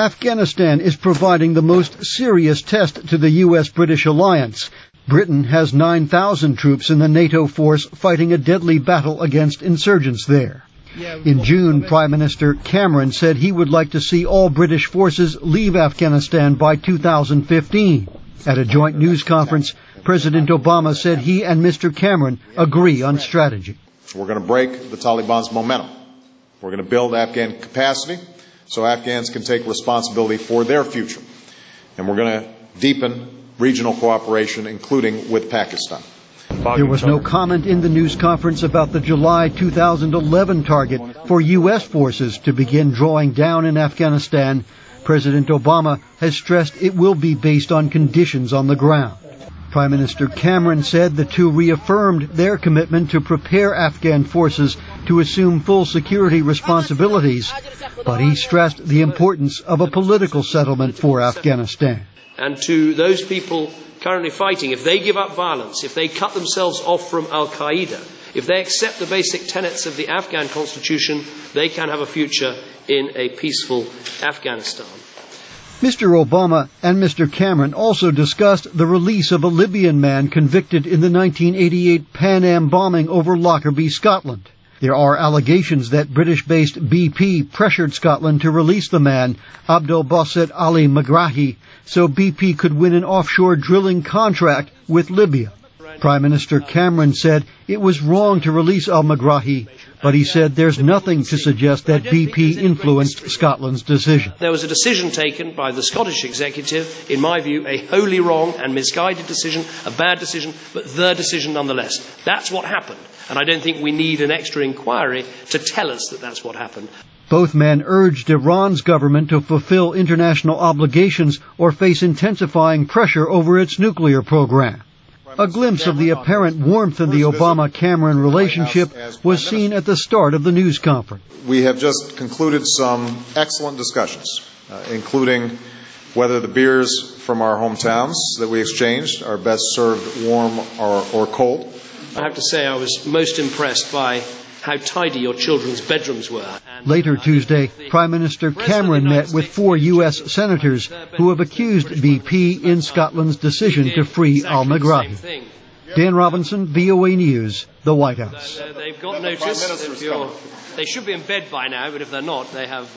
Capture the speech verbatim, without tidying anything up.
Afghanistan is providing the most serious test to the U S British alliance. Britain has nine thousand troops in the NATO force fighting a deadly battle against insurgents there. In June, Prime Minister Cameron said he would like to see all British forces leave Afghanistan by two thousand fifteen. At a joint news conference, President Obama said he and Mister Cameron agree on strategy. We're going to break the Taliban's momentum. We're going to build Afghan capacity so Afghans can take responsibility for their future. And we're going to deepen regional cooperation, including with Pakistan. There was no comment in the news conference about the July two thousand eleven target for U S forces to begin drawing down in Afghanistan. President Obama has stressed it will be based on conditions on the ground. Prime Minister Cameron said the two reaffirmed their commitment to prepare Afghan forces to assume full security responsibilities, but he stressed the importance of a political settlement for Afghanistan. And to those people currently fighting, if they give up violence, if they cut themselves off from Al-Qaeda, if they accept the basic tenets of the Afghan constitution, they can have a future in a peaceful Afghanistan. Mister Obama and Mister Cameron also discussed the release of a Libyan man convicted in the nineteen eighty-eight Pan Am bombing over Lockerbie, Scotland. There are allegations that British-based B P pressured Scotland to release the man, Abdel Basset Ali Megrahi, so B P could win an offshore drilling contract with Libya. Prime Minister Cameron said it was wrong to release al-Megrahi, but he said there's nothing to suggest that B P influenced Scotland's decision. There was a decision taken by the Scottish executive, in my view, a wholly wrong and misguided decision, a bad decision, but the decision nonetheless. That's what happened, and I don't think we need an extra inquiry to tell us that that's what happened. Both men urged Iran's government to fulfill international obligations or face intensifying pressure over its nuclear program. A glimpse of the apparent warmth in the Obama-Cameron relationship was seen at the start of the news conference. We have just concluded some excellent discussions, uh, including whether the beers from our hometowns that we exchanged are best served warm or, or cold. I have to say I was most impressed by how tidy your children's bedrooms were. Later Tuesday, Prime Minister Cameron met with four U S senators who have accused B P in Scotland's decision to free al-Megrahi. Dan Robinson, V O A News, the White House. They've got notice. If you're, they should be in bed by now, but if they're not, they have